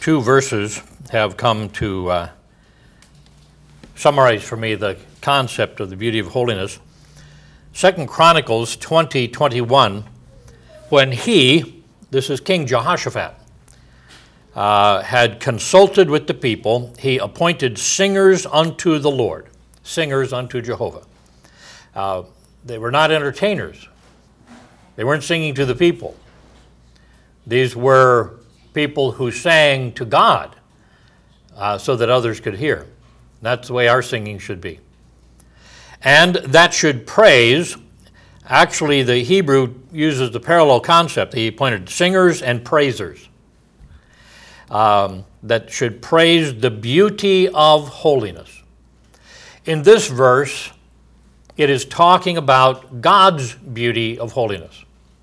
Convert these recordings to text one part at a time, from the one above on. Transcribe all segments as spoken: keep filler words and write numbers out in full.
two verses have come to uh, summarize for me the concept of the beauty of holiness. Second Chronicles twenty twenty-one, when he, this is King Jehoshaphat, uh, had consulted with the people, he appointed singers unto the Lord, singers unto Jehovah. Uh, they were not entertainers. They weren't singing to the people. These were people who sang to God uh, so that others could hear. That's the way our singing should be. And that should praise. Actually, the Hebrew uses the parallel concept. He appointed singers and praisers um, that should praise the beauty of holiness. In this verse, it is talking about God's beauty of holiness,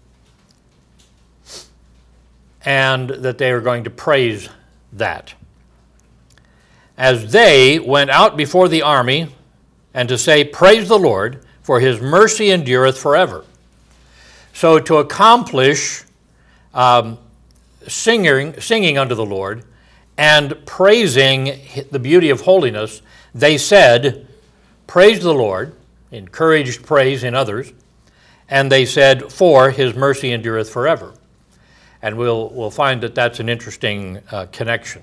and that they are going to praise that. As they went out before the army, and to say, praise the Lord, for his mercy endureth forever. So to accomplish um, singing, singing unto the Lord and praising the beauty of holiness, they said, praise the Lord, encouraged praise in others, and they said, for his mercy endureth forever. And we'll, we'll find that that's an interesting uh, connection.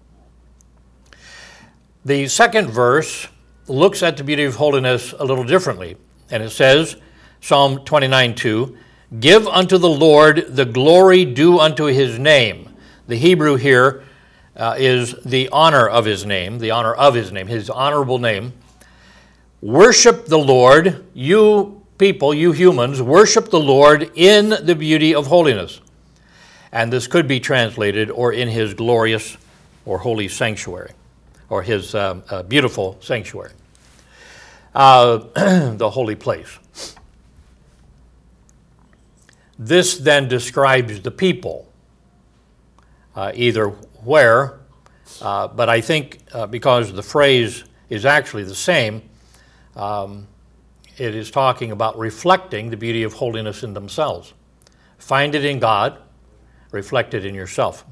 The second verse looks at the beauty of holiness a little differently. And it says, Psalm twenty-nine two, give unto the Lord the glory due unto his name. The Hebrew here uh, is the honor of his name, the honor of his name, his honorable name. Worship the Lord, you people, you humans, worship the Lord in the beauty of holiness. And this could be translated, or in his glorious or holy sanctuary, or his um, uh, beautiful sanctuary, uh, the holy place. This then describes the people, uh, either where, uh, but I think uh, because the phrase is actually the same, um, it is talking about reflecting the beauty of holiness in themselves. Find it in God, reflect it in yourself.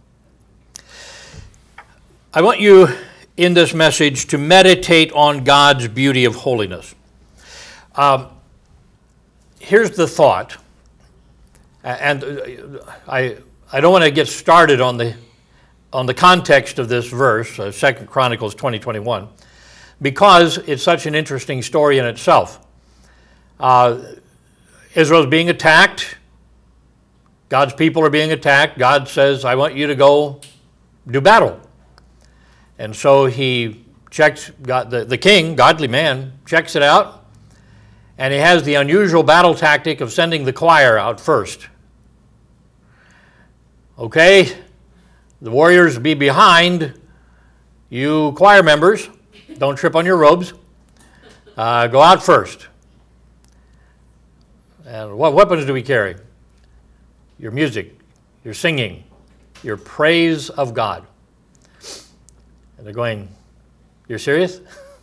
I want you in this message to meditate on God's beauty of holiness. Um, here's the thought, and I I don't want to get started on the on the context of this verse, uh, Second Chronicles twenty twenty-one, because it's such an interesting story in itself. Uh, Israel's being attacked. God's people are being attacked. God says, I want you to go do battle. And so he checks, God, the, the king, godly man, checks it out, and he has the unusual battle tactic of sending the choir out first. Okay, the warriors be behind. You choir members, don't trip on your robes. Uh, go out first. And what weapons do we carry? Your music, your singing, your praise of God. And they're going, you're serious?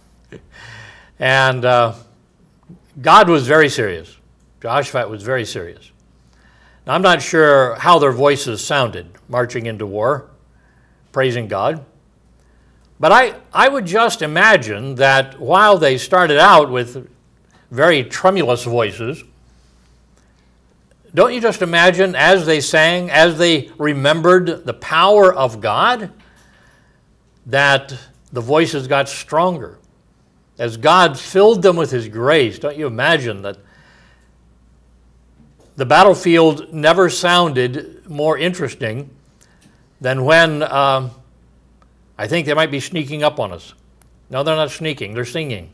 and uh, God was very serious. Jehoshaphat was very serious. Now, I'm not sure how their voices sounded marching into war, praising God. But I, I would just imagine that while they started out with very tremulous voices, don't you just imagine as they sang, as they remembered the power of God, that the voices got stronger? As God filled them with his grace, don't you imagine that the battlefield never sounded more interesting than when um, I think they might be sneaking up on us. No, they're not sneaking, they're singing.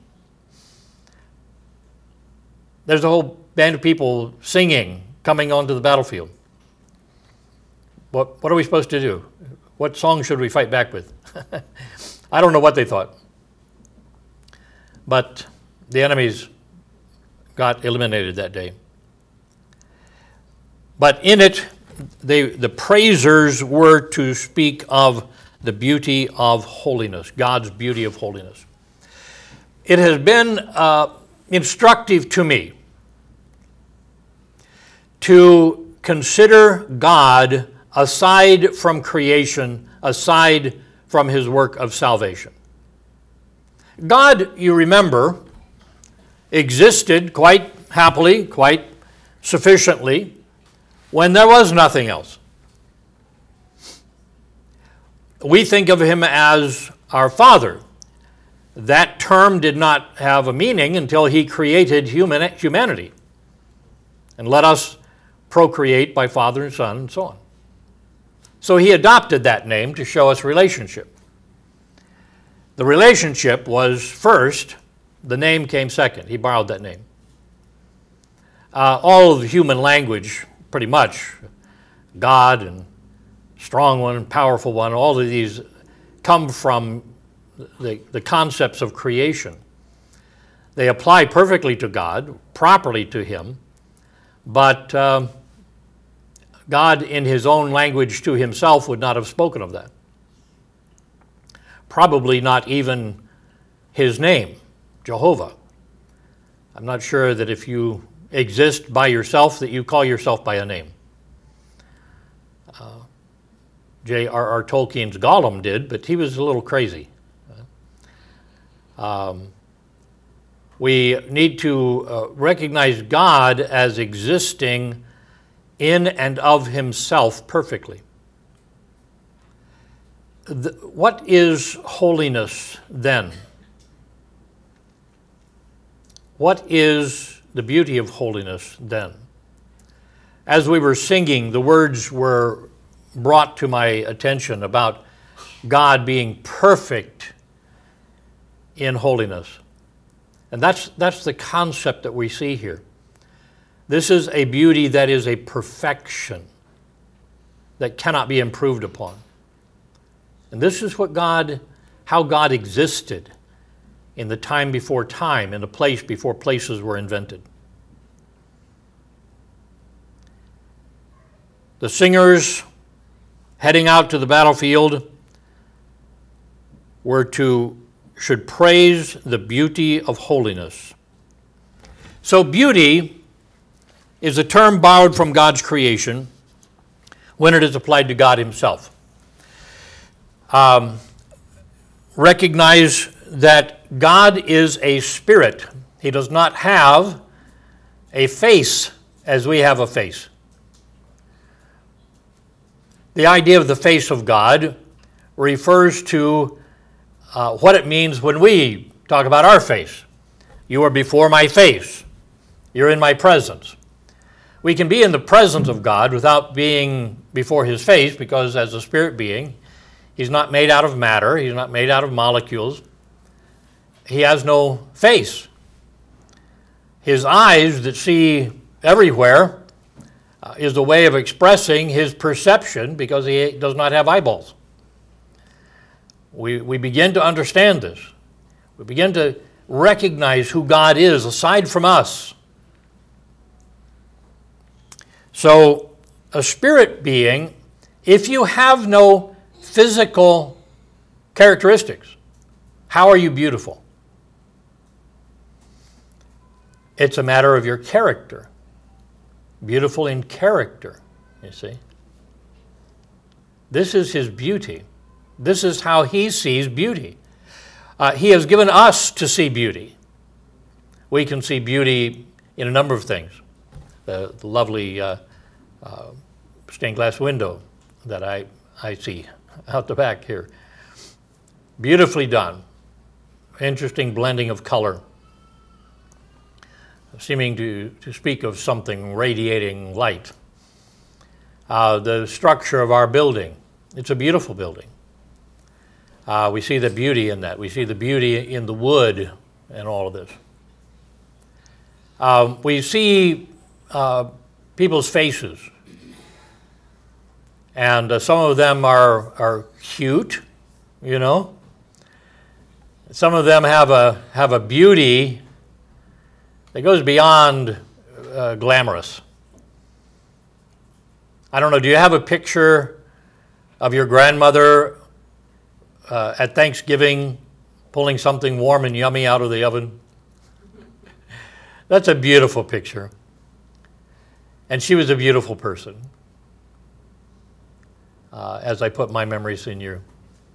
There's a whole band of people singing coming onto the battlefield. What, what are we supposed to do? What song should we fight back with? I don't know what they thought. But the enemies got eliminated that day. But in it, they, the praisers were to speak of the beauty of holiness, God's beauty of holiness. It has been uh, instructive to me to consider God aside from creation, aside from his work of salvation. God, you remember, existed quite happily, quite sufficiently, when there was nothing else. We think of him as our Father. That term did not have a meaning until he created human, humanity and let us procreate by Father and Son and so on. So he adopted that name to show us relationship. The relationship was first, the name came second. He borrowed that name. Uh, all of human language, pretty much, God and strong one, powerful one, all of these come from the, the concepts of creation. They apply perfectly to God, properly to him, but um, God in his own language to himself would not have spoken of that. Probably not even his name, Jehovah. I'm not sure that if you exist by yourself that you call yourself by a name. Uh, J R R Tolkien's Gollum did, but he was a little crazy. Um, we need to uh, recognize God as existing in and of himself perfectly. The, what is holiness then? What is the beauty of holiness then? As we were singing, the words were brought to my attention about God being perfect in holiness. And that's, that's the concept that we see here. This is a beauty that is a perfection that cannot be improved upon. And this is what God, how God existed in the time before time, in a place before places were invented. The singers heading out to the battlefield were to should praise the beauty of holiness. So beauty is a term borrowed from God's creation when it is applied to God himself. Um, recognize that God is a spirit. He does not have a face as we have a face. The idea of the face of God refers to uh, what it means when we talk about our face. You are before my face. You're in my presence. We can be in the presence of God without being before his face because as a spirit being, he's not made out of matter. He's not made out of molecules. He has no face. His eyes that see everywhere uh, is a way of expressing his perception because he does not have eyeballs. We, we begin to understand this. We begin to recognize who God is aside from us. So, a spirit being, if you have no physical characteristics, how are you beautiful? It's a matter of your character. Beautiful in character, you see. This is his beauty. This is how he sees beauty. Uh, he has given us to see beauty. We can see beauty in a number of things. The, the lovely uh, uh, stained glass window that I, I see out the back here. Beautifully done. Interesting blending of color. Seeming to, to speak of something radiating light. Uh, the structure of our building. It's a beautiful building. Uh, we see the beauty in that. We see the beauty in the wood and all of this. Um, we see uh, people's faces. And uh, some of them are, are cute, you know. Some of them have a, have a beauty that goes beyond uh, glamorous. I don't know, do you have a picture of your grandmother uh, at Thanksgiving pulling something warm and yummy out of the oven? That's a beautiful picture. And she was a beautiful person. uh, as I put my memories in you.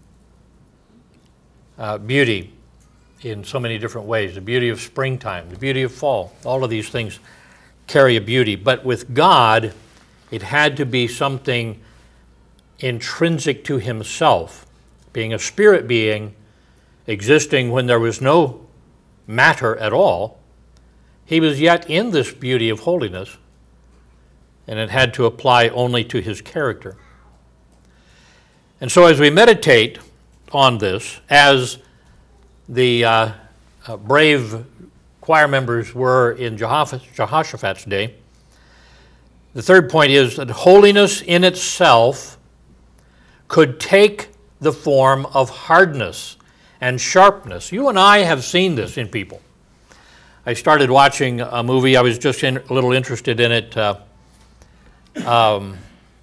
Uh, beauty in so many different ways, the beauty of springtime, the beauty of fall, all of these things carry a beauty. But with God, it had to be something intrinsic to himself, being a spirit being, existing when there was no matter at all. He was yet in this beauty of holiness, and it had to apply only to his character. And so as we meditate on this, as the uh, uh, brave choir members were in Jehoshaphat's day, the third point is that holiness in itself could take the form of hardness and sharpness. You and I have seen this in people. I started watching a movie. I was just in, a little interested in it. Uh, um,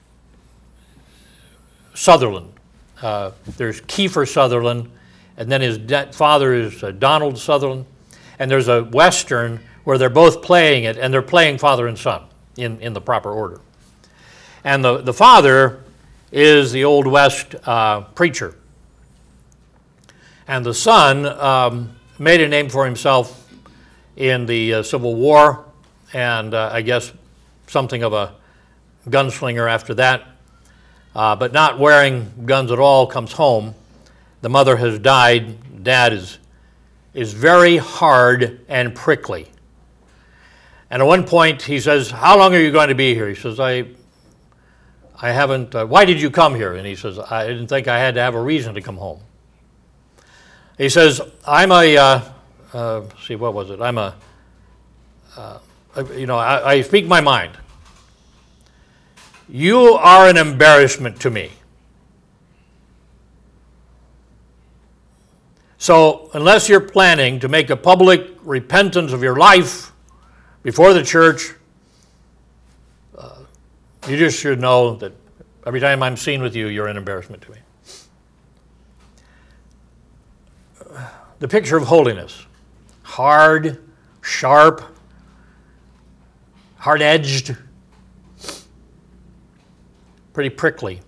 Sutherland. Uh, there's Kiefer Sutherland, and then his de- father is uh, Donald Sutherland. And there's a Western where they're both playing it, and they're playing father and son in, in the proper order. And the, the father is the Old West uh, preacher. And the son um, made a name for himself in the uh, Civil War, and uh, I guess something of a gunslinger after that. Uh, but not wearing guns at all, comes home. The mother has died. Dad is, is very hard and prickly. And at one point he says, "How long are you going to be here?" He says, I I haven't, uh, why did you come here? And he says, I didn't think I had to have a reason to come home. He says, I'm a, uh, uh, see, what was it? I'm a, uh, you know, I, I speak my mind. You are an embarrassment to me. So unless you're planning to make a public repentance of your life before the church, uh, you just should know that every time I'm seen with you, you're an embarrassment to me. The picture of holiness, hard, sharp, hard-edged, pretty prickly.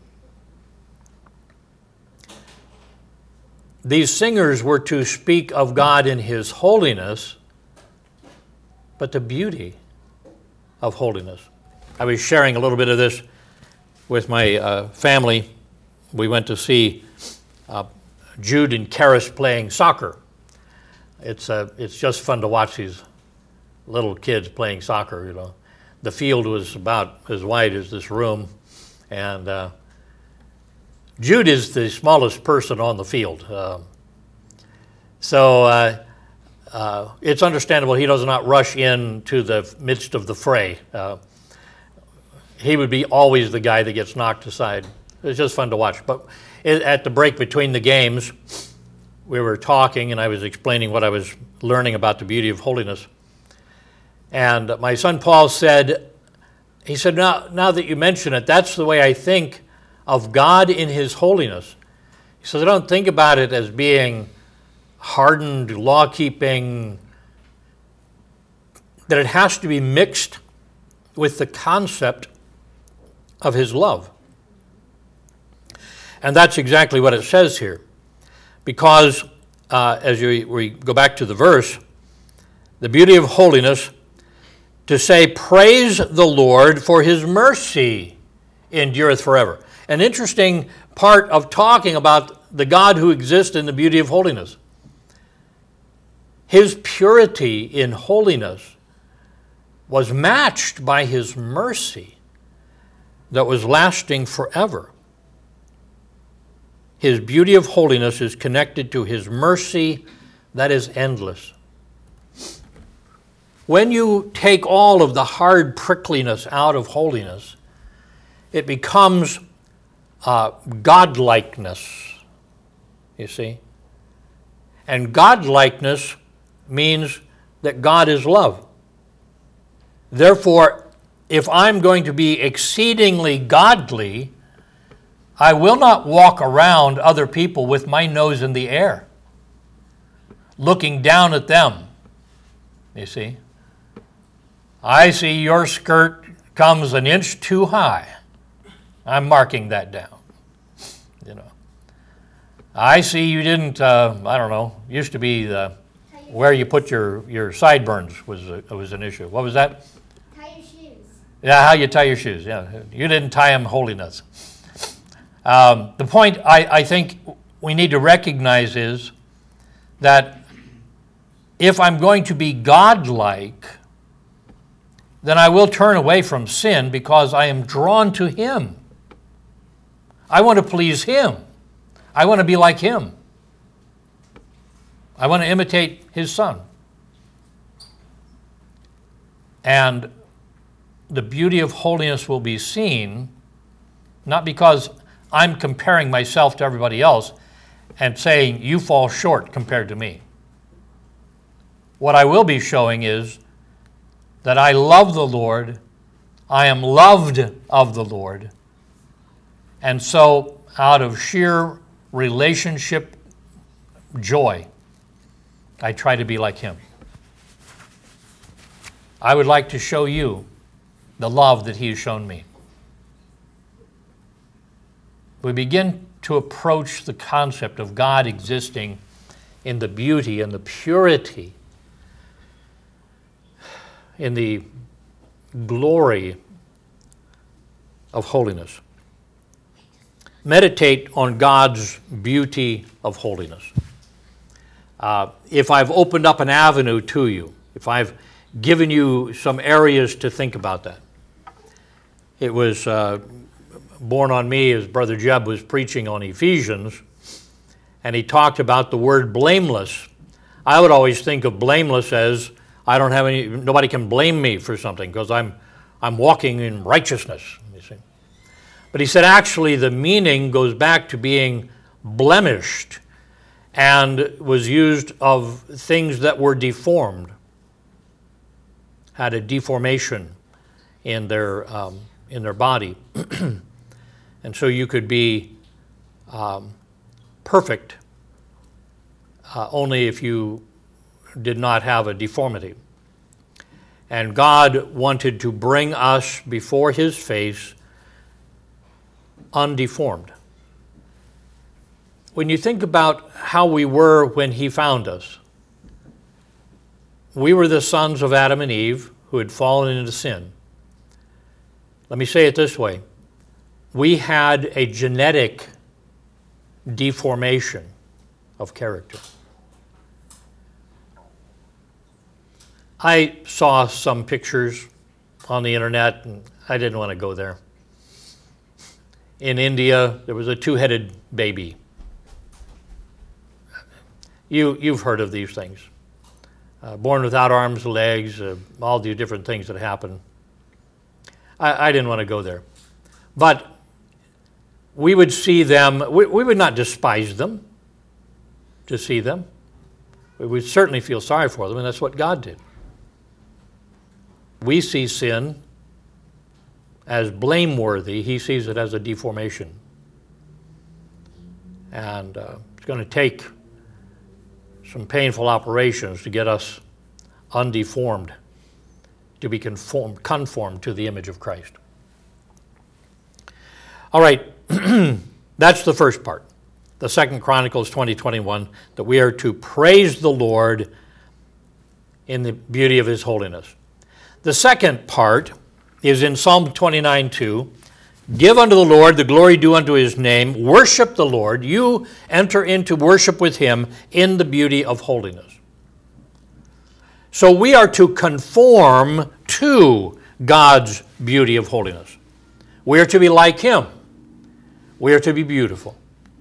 These singers were to speak of God in his holiness, but the beauty of holiness. I was sharing a little bit of this with my uh, family. We went to see uh, Jude and Karis playing soccer. It's uh, it's just fun to watch these little kids playing soccer. You know, the field was about as wide as this room, and uh, Jude is the smallest person on the field. Uh, so uh, uh, it's understandable he does not rush into the midst of the fray. Uh, he would be always the guy that gets knocked aside. It's just fun to watch. But it, at the break between the games, we were talking, and I was explaining what I was learning about the beauty of holiness. And my son Paul said, he said, now, now that you mention it, that's the way I think of God in his holiness. He says, I don't think about it as being hardened, law-keeping, that it has to be mixed with the concept of his love. And that's exactly what it says here. Because, uh, as you, we go back to the verse, the beauty of holiness, to say, praise the Lord, for his mercy endureth forever. An interesting part of talking about the God who exists in the beauty of holiness. His purity in holiness was matched by his mercy that was lasting forever. His beauty of holiness is connected to his mercy that is endless. When you take all of the hard prickliness out of holiness, it becomes uh, godlikeness, you see. And godlikeness means that God is love. Therefore, if I'm going to be exceedingly godly, I will not walk around other people with my nose in the air, looking down at them, you see. I see your skirt comes an inch too high. I'm marking that down. you know. I see you didn't, uh, I don't know, used to be the, where you put your, your sideburns was a, was an issue. What was that? Tie your shoes. Yeah, how you tie your shoes. Yeah, you didn't tie them holiness. Um, the point I, I think we need to recognize is that if I'm going to be God-like, then I will turn away from sin because I am drawn to Him. I want to please Him. I want to be like Him. I want to imitate His Son. And the beauty of holiness will be seen, not because I'm comparing myself to everybody else and saying, you fall short compared to me. What I will be showing is that I love the Lord, I am loved of the Lord, and so out of sheer relationship joy, I try to be like Him. I would like to show you the love that He has shown me. We begin to approach the concept of God existing in the beauty and the purity, in the glory of holiness. Meditate on God's beauty of holiness. Uh, if I've opened up an avenue to you, if I've given you some areas to think about that, it was uh, born on me as Brother Jeb was preaching on Ephesians, and he talked about the word blameless. I would always think of blameless as I don't have any, nobody can blame me for something because I'm, I'm walking in righteousness, you see. But he said actually the meaning goes back to being blemished and was used of things that were deformed, had a deformation in their, um, in their body. And so you could be um, perfect uh, only if you did not have a deformity. And God wanted to bring us before His face undeformed. When you think about how we were when He found us, we were the sons of Adam and Eve who had fallen into sin. Let me say it this way. We had a genetic deformation of character. I saw some pictures on the internet, and I didn't want to go there. In India, there was a two-headed baby. You, you've heard of these things. Uh, born without arms, legs, uh, all the different things that happen. I, I didn't want to go there. But we would see them, we, we would not despise them to see them. We would certainly feel sorry for them, and that's what God did. We see sin as blameworthy. He sees it as a deformation. And uh, it's going to take some painful operations to get us undeformed, to be conformed, conformed to the image of Christ. All right, that's the first part. The Second Chronicles twenty twenty-one, that we are to praise the Lord in the beauty of His holiness. The second part is in Psalm twenty-nine two. Give unto the Lord the glory due unto His name. Worship the Lord. You enter into worship with Him in the beauty of holiness. So we are to conform to God's beauty of holiness. We are to be like Him. We are to be beautiful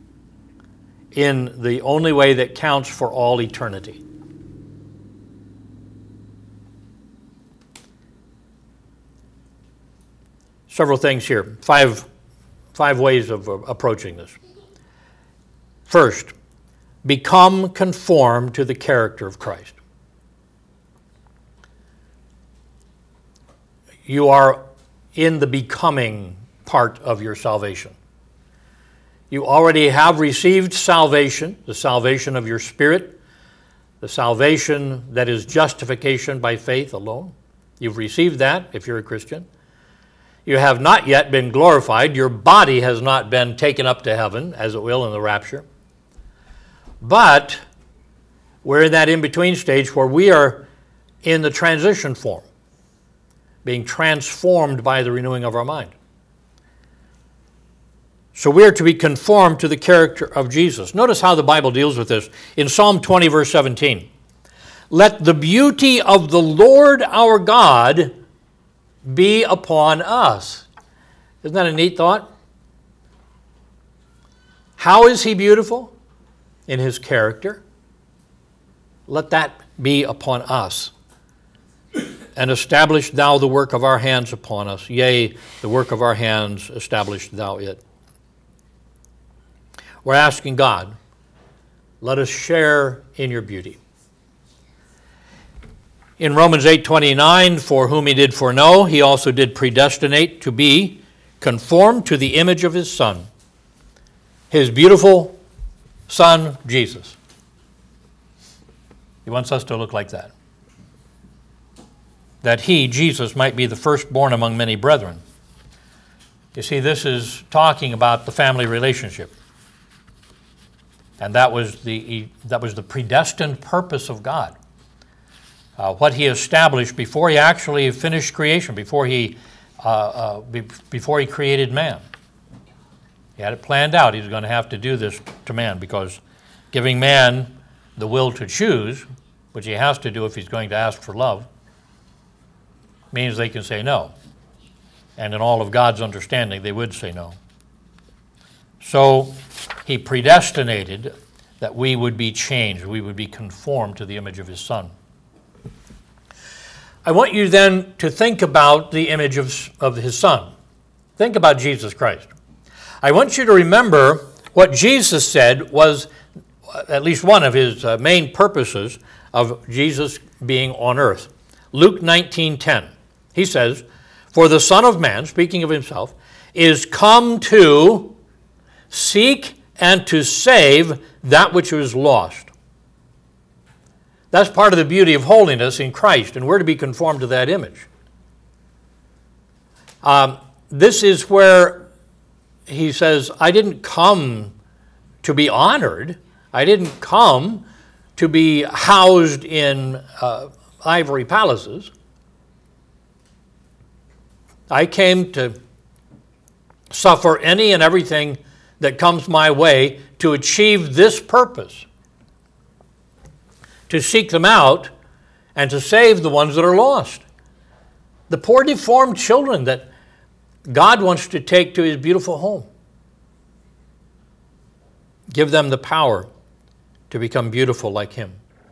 in the only way that counts for all eternity. Several things here, five, five ways of uh, approaching this. First, become conformed to the character of Christ. You are in the becoming part of your salvation. You already have received salvation, the salvation of your spirit, the salvation that is justification by faith alone. You've received that if you're a Christian. You have not yet been glorified. Your body has not been taken up to heaven, as it will in the rapture. But we're in that in-between stage where we are in the transition form, being transformed by the renewing of our mind. So we are to be conformed to the character of Jesus. Notice how the Bible deals with this. In Psalm twenty, verse seventeen, let the beauty of the Lord our God be upon us. Isn't that a neat thought? How is he beautiful? In his character. Let that be upon us. And establish thou the work of our hands upon us. Yea, the work of our hands, establish thou it. We're asking God, let us share in your beauty. In Romans eight twenty-nine, for whom he did foreknow, he also did predestinate to be conformed to the image of his Son, his beautiful Son, Jesus. He wants us to look like that. That he, Jesus, might be the firstborn among many brethren. You see, this is talking about the family relationship. And that was the, that was the predestined purpose of God. Uh, what he established before he actually finished creation, before he, uh, uh, be, before he created man. He had it planned out. He was going to have to do this to man because giving man the will to choose, which he has to do if he's going to ask for love, means they can say no. And in all of God's understanding, they would say no. So he predestinated that we would be changed, we would be conformed to the image of his Son. I want you then to think about the image of, of his Son. Think about Jesus Christ. I want you to remember what Jesus said was at least one of his uh, main purposes of Jesus being on earth. Luke nineteen ten. He says, for the Son of Man, speaking of himself, is come to seek and to save that which was lost. That's part of the beauty of holiness in Christ, and we're to be conformed to that image. Um, this is where he says, I didn't come to be honored. I didn't come to be housed in uh, ivory palaces. I came to suffer any and everything that comes my way to achieve this purpose. To seek them out and to save the ones that are lost. The poor deformed children that God wants to take to his beautiful home. Give them the power to become beautiful like him.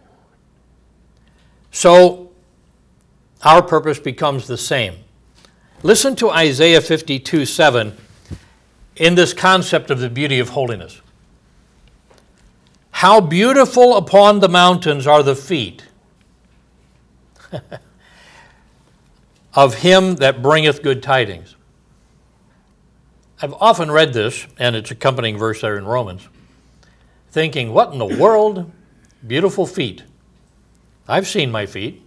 So our purpose becomes the same. Listen to Isaiah fifty-two seven in this concept of the beauty of holiness. How beautiful upon the mountains are the feet of him that bringeth good tidings. I've often read this, and its accompanying verse there in Romans, thinking, what in the world? Beautiful feet. I've seen my feet.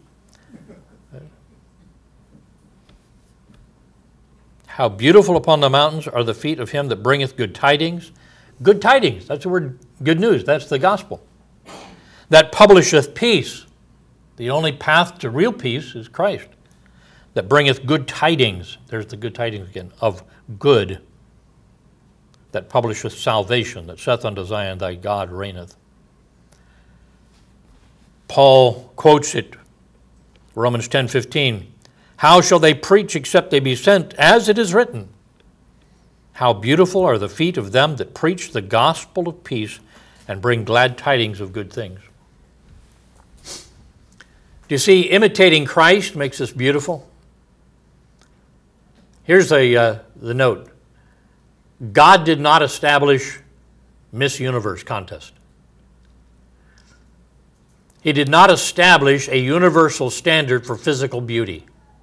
How beautiful upon the mountains are the feet of him that bringeth good tidings. Good tidings, that's the word, good news, that's the gospel. That publisheth peace. The only path to real peace is Christ. That bringeth good tidings, there's the good tidings again, of good. That publisheth salvation, that saith unto Zion, thy God reigneth. Paul quotes it, Romans ten fifteen. How shall they preach except they be sent, as it is written? How beautiful are the feet of them that preach the gospel of peace and bring glad tidings of good things. Do you see, imitating Christ makes us beautiful? Here's the, uh, the note. God did not establish Miss Universe contest. He did not establish a universal standard for physical beauty.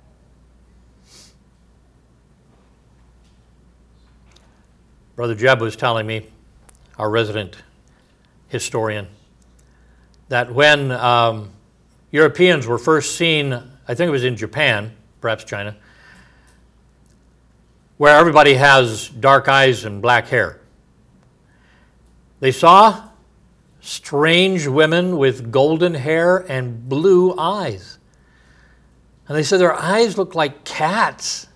Brother Jeb was telling me, our resident historian, that when um, Europeans were first seen, I think it was in Japan, perhaps China, where everybody has dark eyes and black hair. They saw strange women with golden hair and blue eyes. And they said their eyes look like cats.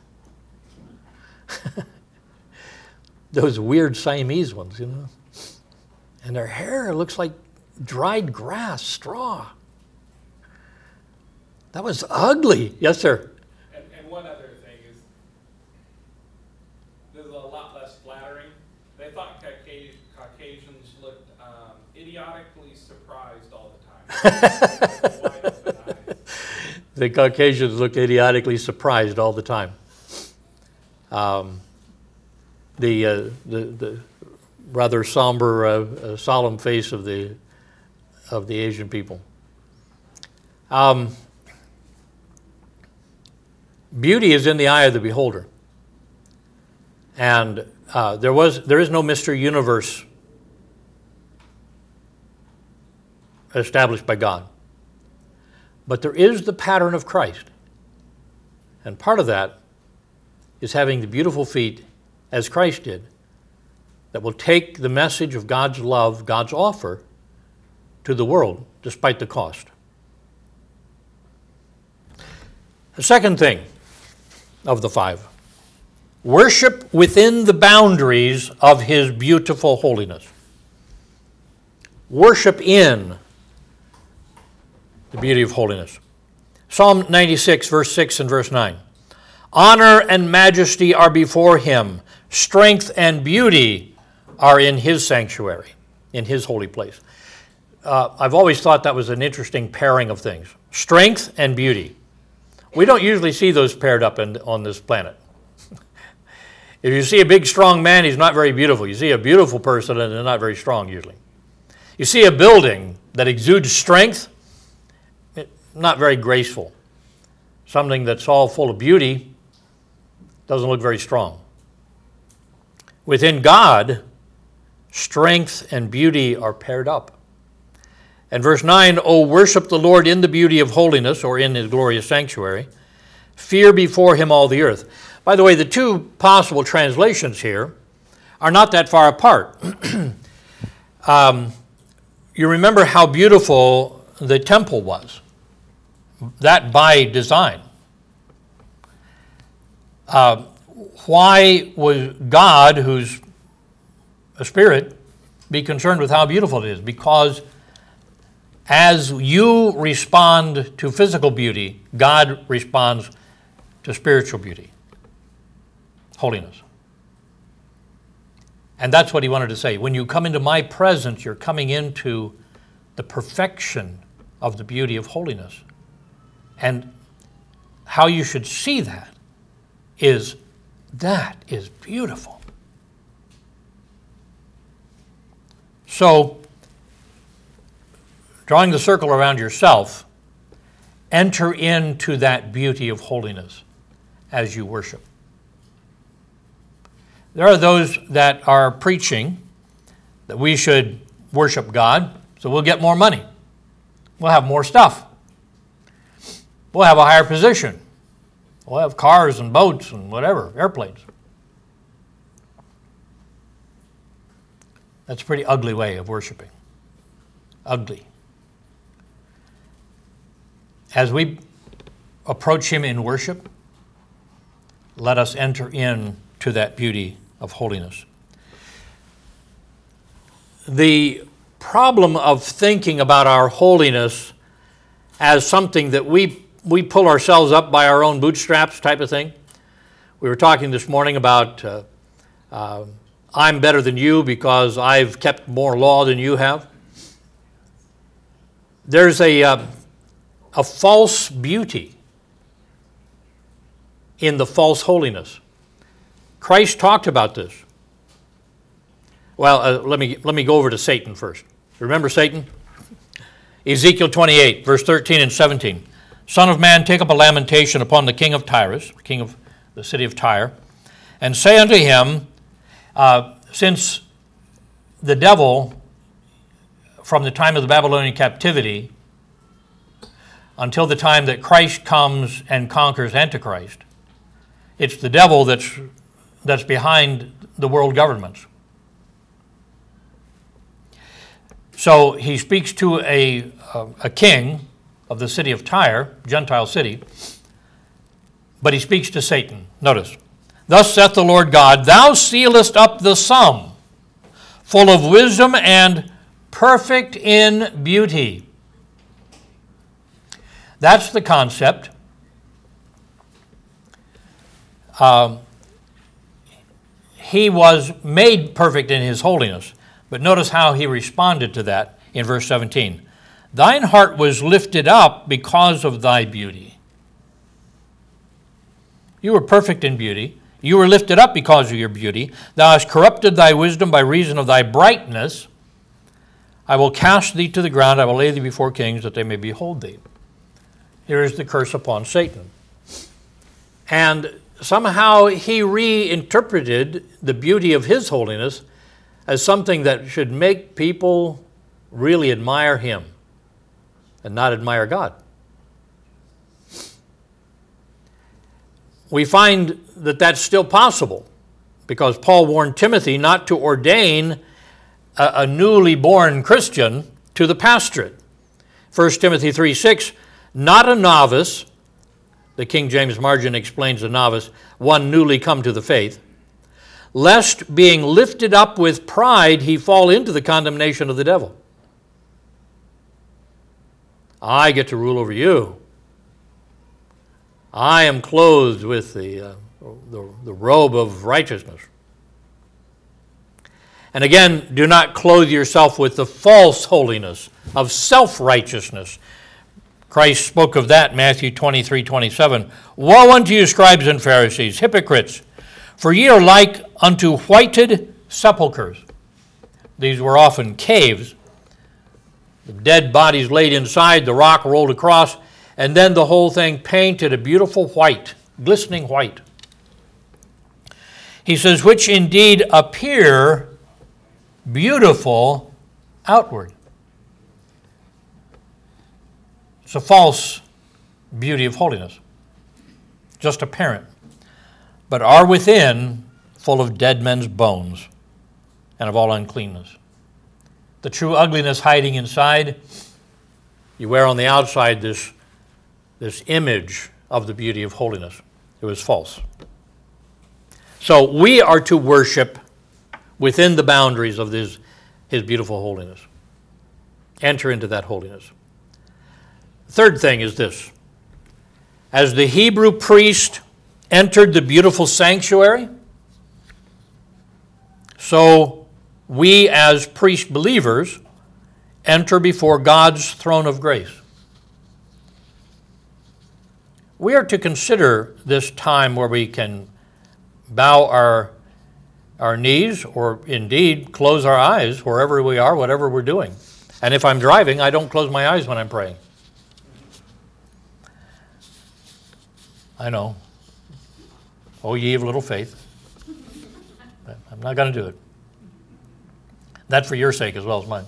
Those weird Siamese ones, you know. And their hair looks like dried grass, straw. That was ugly. Yes, sir. And, and one other thing is, this is a lot less flattering. They thought Caucasians, Caucasians looked um, idiotically surprised all the time. Wide open eyes. The Caucasians looked idiotically surprised all the time. Um, the, uh, the the rather somber, uh, uh, solemn face of the of the Asian people. Um, beauty is in the eye of the beholder, and uh, there was there is no Mister Universe established by God, but there is the pattern of Christ, and part of that is having the beautiful feet, as Christ did, that will take the message of God's love, God's offer, to the world, despite the cost. The second thing of the five, worship within the boundaries of His beautiful holiness. Worship in the beauty of holiness. Psalm ninety-six, verse six and verse nine. Honor and majesty are before Him. Strength and beauty are in His sanctuary, in His holy place. Uh, I've always thought that was an interesting pairing of things. Strength and beauty. We don't usually see those paired up in, on this planet. If you see a big, strong man, he's not very beautiful. You see a beautiful person, and they're not very strong usually. You see a building that exudes strength, not very graceful. Something that's all full of beauty doesn't look very strong. Within God, strength and beauty are paired up. And verse nine, O worship the Lord in the beauty of holiness, or in His glorious sanctuary. Fear before Him all the earth. By the way, the two possible translations here are not that far apart. um, you remember how beautiful the temple was. That by design. Uh, why would God, who's a spirit, be concerned with how beautiful it is? Because as you respond to physical beauty, God responds to spiritual beauty, holiness. And that's what He wanted to say. When you come into my presence, you're coming into the perfection of the beauty of holiness. And how you should see that is, that is beautiful. So, drawing the circle around yourself, enter into that beauty of holiness as you worship. There are those that are preaching that we should worship God, so we'll get more money. We'll have more stuff. We'll have a higher position. We'll have cars and boats and whatever, airplanes. That's a pretty ugly way of worshiping. Ugly. As we approach Him in worship, let us enter into that beauty of holiness. The problem of thinking about our holiness as something that we we pull ourselves up by our own bootstraps type of thing. We were talking this morning about uh, uh, I'm better than you because I've kept more law than you have. There's a, uh, a false beauty in the false holiness. Christ talked about this. Well, uh, let me let me go over to Satan first. Remember Satan? Ezekiel twenty-eight, verse thirteen and seventeen. Son of man, take up a lamentation upon the king of Tyrus, king of the city of Tyre, and say unto him, uh, since the devil, from the time of the Babylonian captivity until the time that Christ comes and conquers Antichrist, it's the devil that's that's behind the world governments. So he speaks to a, a, a king of the city of Tyre, Gentile city, but he speaks to Satan. Notice, thus saith the Lord God, thou sealest up the sum, full of wisdom and perfect in beauty. That's the concept. Um, he was made perfect in his holiness. But notice how he responded to that in verse seventeen. Thine heart was lifted up because of thy beauty. You were perfect in beauty. You were lifted up because of your beauty. Thou hast corrupted thy wisdom by reason of thy brightness. I will cast thee to the ground. I will lay thee before kings that they may behold thee. Here is the curse upon Satan. And somehow he reinterpreted the beauty of his holiness as something that should make people really admire him and not admire God. We find that that's still possible because Paul warned Timothy not to ordain a, a newly born Christian to the pastorate. First Timothy three six, not a novice, the King James Margin explains a novice, one newly come to the faith, lest being lifted up with pride he fall into the condemnation of the devil. I get to rule over you. I am clothed with the, uh, the, the robe of righteousness. And again, do not clothe yourself with the false holiness of self-righteousness. Christ spoke of that in Matthew twenty-three twenty-seven. Woe unto you, scribes and Pharisees, hypocrites! For ye are like unto whited sepulchres. These were often caves. The dead bodies laid inside, the rock rolled across, and then the whole thing painted a beautiful white, glistening white. He says, which indeed appear beautiful outward. It's a false beauty of holiness, just apparent, but are within full of dead men's bones and of all uncleanness. The true ugliness hiding inside, you wear on the outside this, this image of the beauty of holiness. It was false. So we are to worship within the boundaries of this, his beautiful holiness. Enter into that holiness. Third thing is this. As the Hebrew priest entered the beautiful sanctuary, so we as priest believers enter before God's throne of grace. We are to consider this time where we can bow our, our knees or indeed close our eyes wherever we are, whatever we're doing. And if I'm driving, I don't close my eyes when I'm praying. I know. Oh, ye of little faith. But I'm not going to do it. That's for your sake as well as mine.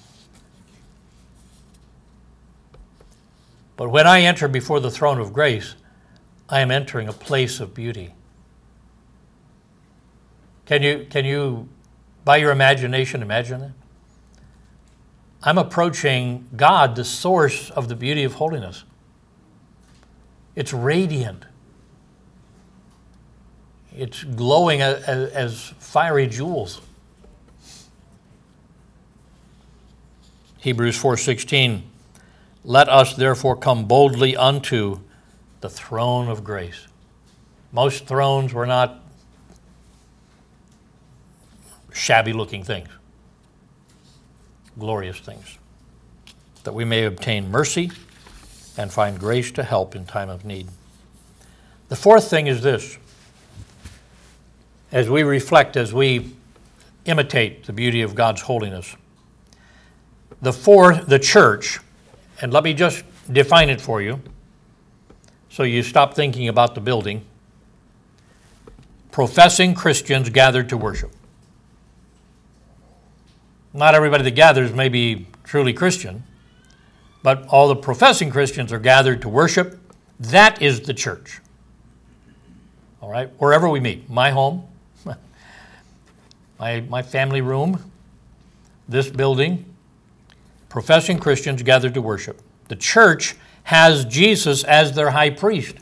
But when I enter before the throne of grace, I am entering a place of beauty. Can you, can you, by your imagination, imagine that? I'm approaching God, the source of the beauty of holiness. It's radiant. It's glowing as, as fiery jewels. Hebrews four sixteen, let us therefore come boldly unto the throne of grace. Most thrones were not shabby-looking things, glorious things, that we may obtain mercy and find grace to help in time of need. The fourth thing is this. As we reflect, as we imitate the beauty of God's holiness, the fourth, the church, and let me just define it for you so you stop thinking about the building. Professing Christians gathered to worship. Not everybody that gathers may be truly Christian, but all the professing Christians are gathered to worship. That is the church. All right? Wherever we meet, my home, my, my family room, this building, professing Christians gathered to worship. The church has Jesus as their high priest.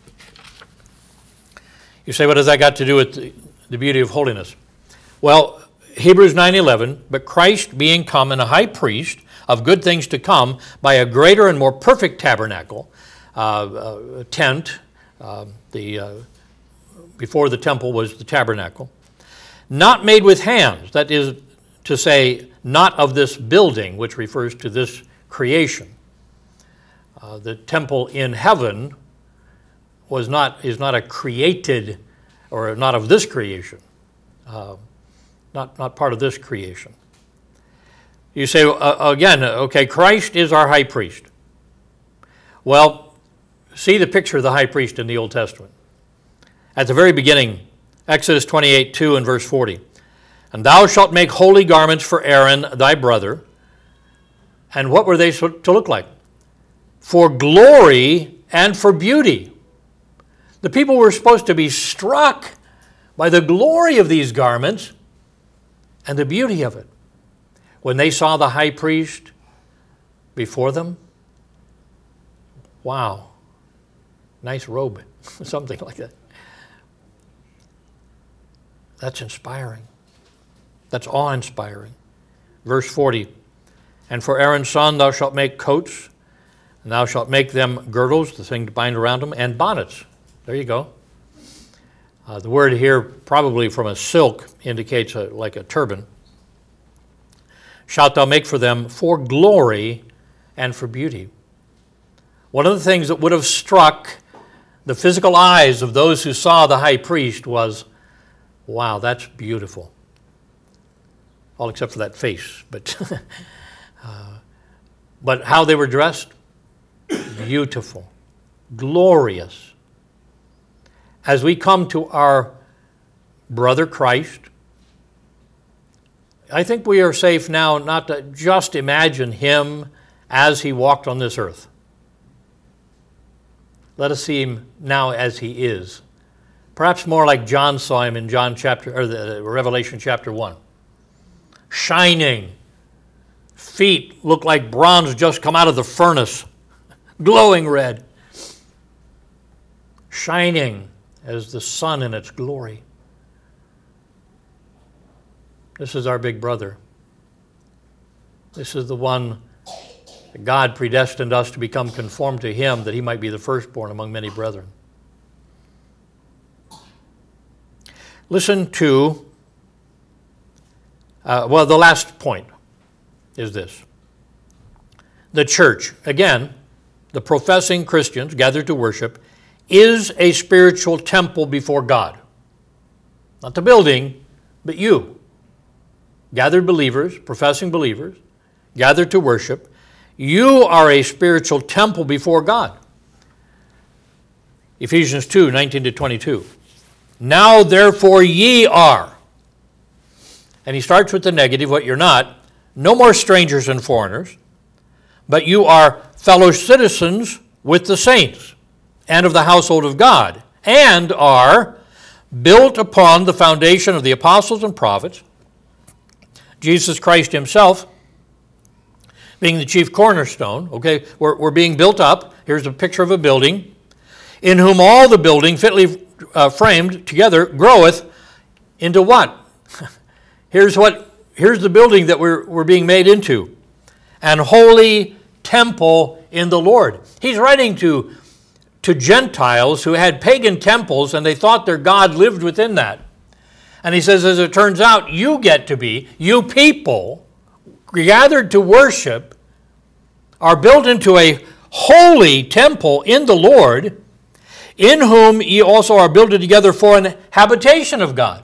You say, what does that got to do with the, the beauty of holiness? Well, Hebrews nine eleven, but Christ being come and a high priest of good things to come by a greater and more perfect tabernacle, uh, uh, tent, uh, the uh, before the temple was the tabernacle, not made with hands, that is to say, not of this building, which refers to this creation. Uh, the temple in heaven was not is not a created, or not of this creation, uh, not not part of this creation. You say uh, again, okay, Christ is our high priest. Well, see the picture of the high priest in the Old Testament. At the very beginning, Exodus twenty-eight, two and verse forty. And thou shalt make holy garments for Aaron thy brother. And what were they to look like? For glory and for beauty. The people were supposed to be struck by the glory of these garments and the beauty of it. When they saw the high priest before them, wow, nice robe, something like that. That's inspiring. That's awe-inspiring. Verse forty, and for Aaron's son thou shalt make coats, and thou shalt make them girdles, the thing to bind around them, and bonnets. There you go. Uh, the word here, probably from a silk, indicates a, like a turban. Shalt thou make for them for glory and for beauty. One of the things that would have struck the physical eyes of those who saw the high priest was, wow, that's beautiful. All except for that face, but uh, but how they were dressed, beautiful, glorious. As we come to our brother Christ, I think we are safe now not to just imagine him as he walked on this earth. Let us see him now as he is. Perhaps more like John saw him in John chapter or the Revelation chapter one. Shining, feet look like bronze just come out of the furnace, glowing red, shining as the sun in its glory. This is our big brother. This is the one that God predestined us to become conformed to him, that he might be the firstborn among many brethren. Listen to, uh, well, the last point is this. The church, again, the professing Christians gathered to worship, is a spiritual temple before God. Not the building, but you. Gathered believers, professing believers, gathered to worship. You are a spiritual temple before God. Ephesians two, nineteen to twenty-two. Now therefore ye are. And he starts with the negative, what you're not. No more strangers and foreigners, but you are fellow citizens with the saints and of the household of God, and are built upon the foundation of the apostles and prophets, Jesus Christ himself being the chief cornerstone. Okay, we're, we're being built up. Here's a picture of a building, in whom all the building fitly uh, framed together groweth into what? here's what. Here's the building that we're, we're being made into. An holy temple in the Lord. He's writing to, to Gentiles who had pagan temples and they thought their God lived within that. And he says, as it turns out, you get to be, you people, gathered to worship, are built into a holy temple in the Lord, in whom ye also are builded together for an habitation of God.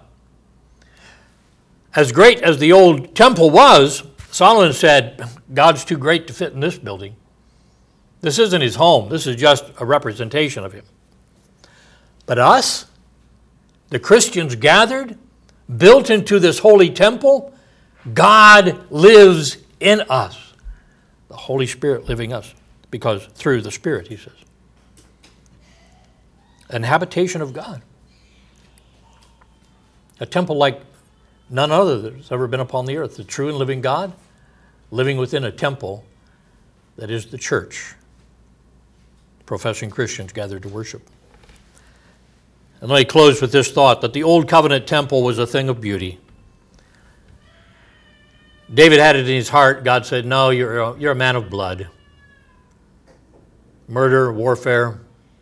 As great as the old temple was, Solomon said, God's too great to fit in this building. This isn't his home. This is just a representation of him. But us, the Christians gathered, built into this holy temple, God lives in us. The Holy Spirit living us, because through the Spirit, he says. An habitation of God. A temple like none other that has ever been upon the earth, the true and living God, living within a temple that is the church, professing Christians gathered to worship. And let me close with this thought, that the Old Covenant temple was a thing of beauty. David had it in his heart. God said, no, you're a, you're a man of blood. Murder, warfare.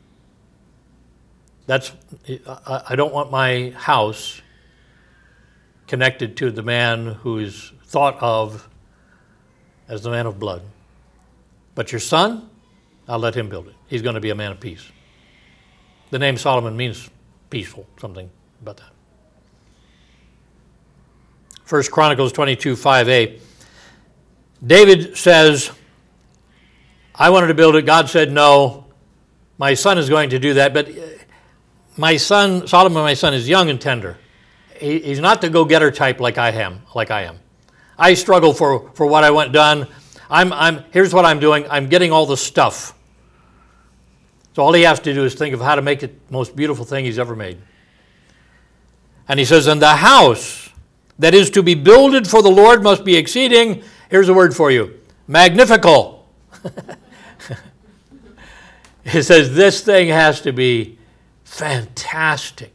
That's, I, I don't want my house connected to the man who is thought of as the man of blood. But your son, I'll let him build it. He's going to be a man of peace. The name Solomon means peaceful, something about that. First Chronicles twenty-two, five a. David says, I wanted to build it. God said, no, my son is going to do that. But my son, Solomon, my son, is young and tender. He, he's not the go-getter type like I am. Like I am. I struggle for, for what I want done. I'm, I'm, here's what I'm doing. I'm getting all the stuff. So all he has to do is think of how to make it the most beautiful thing he's ever made. And he says, and the house that is to be builded for the Lord must be exceeding, here's a word for you, magnifical. He says this thing has to be fantastic.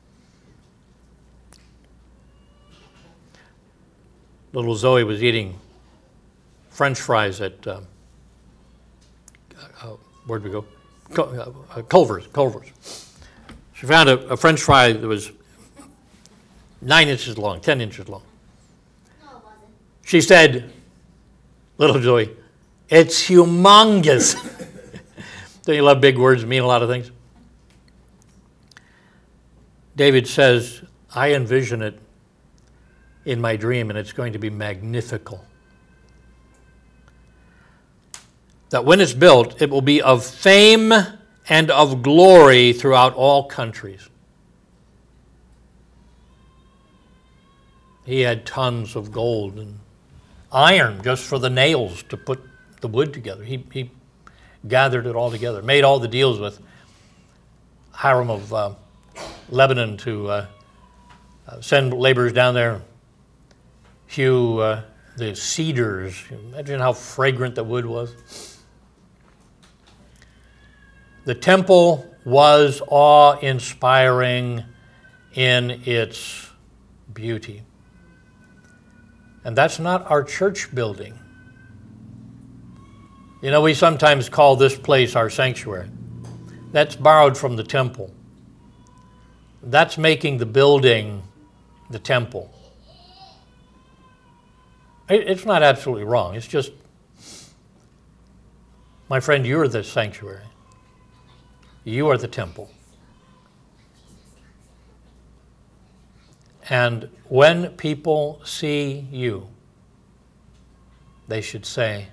Little Zoe was eating French fries at, uh, uh, where'd we go? Uh, Culver's, Culver's. She found a, a French fry that was nine inches long, ten inches long. No, it wasn't. She said, little Zoe, it's humongous. Don't you love big words that mean a lot of things? David says, I envision it in my dream, and it's going to be magnifical. That when it's built, it will be of fame and of glory throughout all countries. He had tons of gold and iron just for the nails to put the wood together. He, he gathered it all together, made all the deals with Hiram of uh, Lebanon to uh, uh, send laborers down there, hew uh, the cedars. Imagine how fragrant the wood was. The temple was awe-inspiring in its beauty. And that's not our church building. You know, we sometimes call this place our sanctuary. That's borrowed from the temple. That's making the building the temple. It's not absolutely wrong. It's just, my friend, you're the sanctuary. You are the temple. And when people see you, they should say,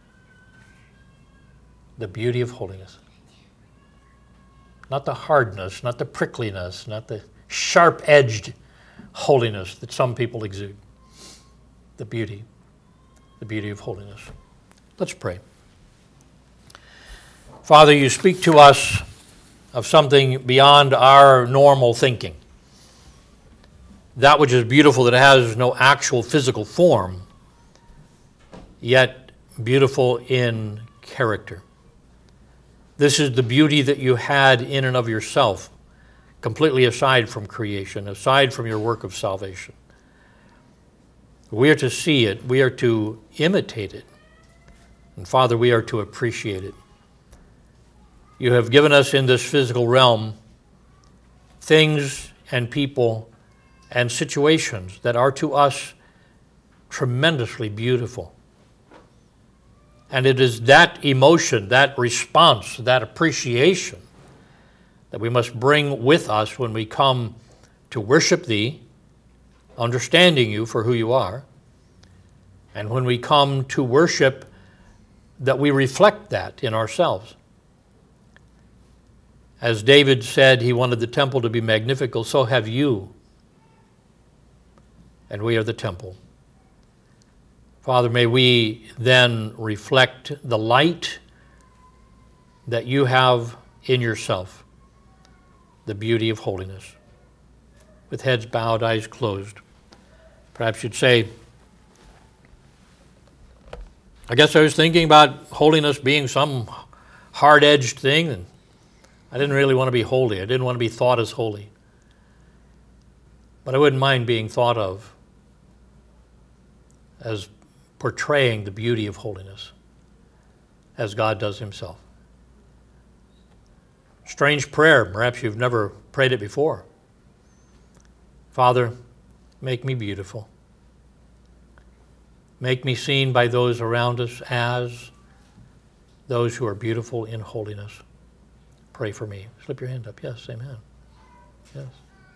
the beauty of holiness. Not the hardness, not the prickliness, not the sharp-edged holiness that some people exude. The beauty, the beauty of holiness. Let's pray. Father, you speak to us of something beyond our normal thinking. That which is beautiful that has no actual physical form, yet beautiful in character. This is the beauty that you had in and of yourself, completely aside from creation, aside from your work of salvation. We are to see it, we are to imitate it, and Father, we are to appreciate it. You have given us in this physical realm things and people and situations that are to us tremendously beautiful. And it is that emotion, that response, that appreciation that we must bring with us when we come to worship Thee, understanding You for who You are, and when we come to worship, that we reflect that in ourselves. As David said he wanted the temple to be magnifical, so have You. And we are the temple. Father, may we then reflect the light that You have in Yourself, the beauty of holiness. With heads bowed, eyes closed, Perhaps you'd say, I guess I was thinking about holiness being some hard-edged thing, and I didn't really want to be holy. I didn't want to be thought as holy. But I wouldn't mind being thought of as portraying the beauty of holiness, as God does himself. Strange prayer. Perhaps you've never prayed it before. Father, make me beautiful. Make me seen by those around us as those who are beautiful in holiness. Pray for me. Slip your hand up. Yes, amen. Yes.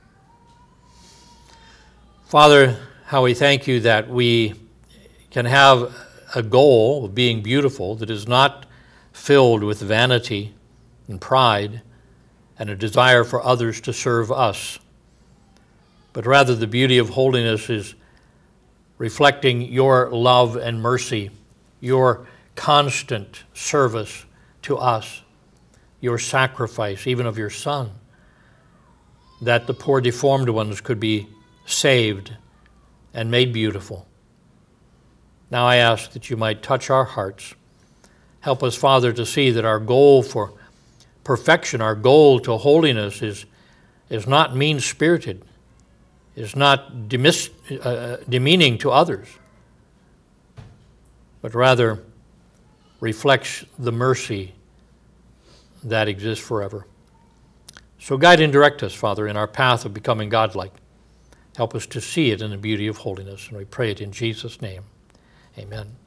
Father, how we thank you that we can have a goal of being beautiful that is not filled with vanity and pride and a desire for others to serve us, but rather the beauty of holiness is reflecting your love and mercy, your constant service to us, your sacrifice, even of your Son, that the poor deformed ones could be saved and made beautiful. Now I ask that you might touch our hearts. Help us, Father, to see that our goal for perfection, our goal to holiness is, is not mean-spirited, is not demis, uh, demeaning to others, but rather reflects the mercy that exists forever. So guide and direct us, Father, in our path of becoming godlike. Help us to see it in the beauty of holiness, and we pray it in Jesus' name. Amen.